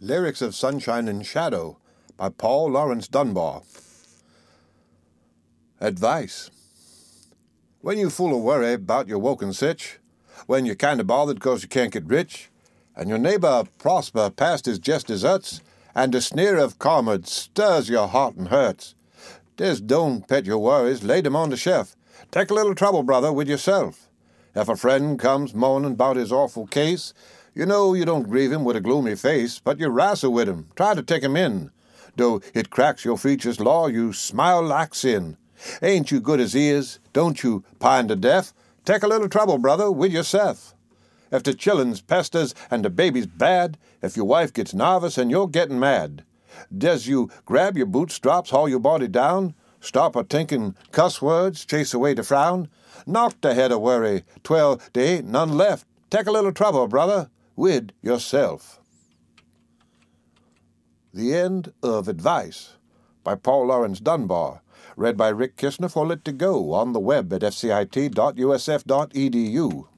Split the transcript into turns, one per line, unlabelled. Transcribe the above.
Lyrics of Sunshine and Shadow by Paul Laurence Dunbar. Advice. When you full of worry about your woken sitch, when you're kind of bothered 'cause you can't get rich, and your neighbor prosper past his just deserts, and the sneer of comrades stirs your heart and hurts, just don't pet your worries, lay them on the shelf. Take a little trouble, brother, with yourself. If a friend comes moaning about his awful case, you know you don't grieve him with a gloomy face, but you wrestle with him, try to take him in. Though it cracks your features, law, you smile like sin. Ain't you good as he is? Don't you pine to death? Take a little trouble, brother, with yourself. If the chillin's pesters and the baby's bad, if your wife gets nervous and you're getting mad, does you grab your bootstraps, haul your body down, stop a-tinking cuss words, chase away the frown? Knock the head of worry, 'twell there ain't none left. Take a little trouble, brother, with yourself. The End of Advice by Paul Laurence Dunbar, read by Rick Kishner for Lit2Go on the web at fcit.usf.edu.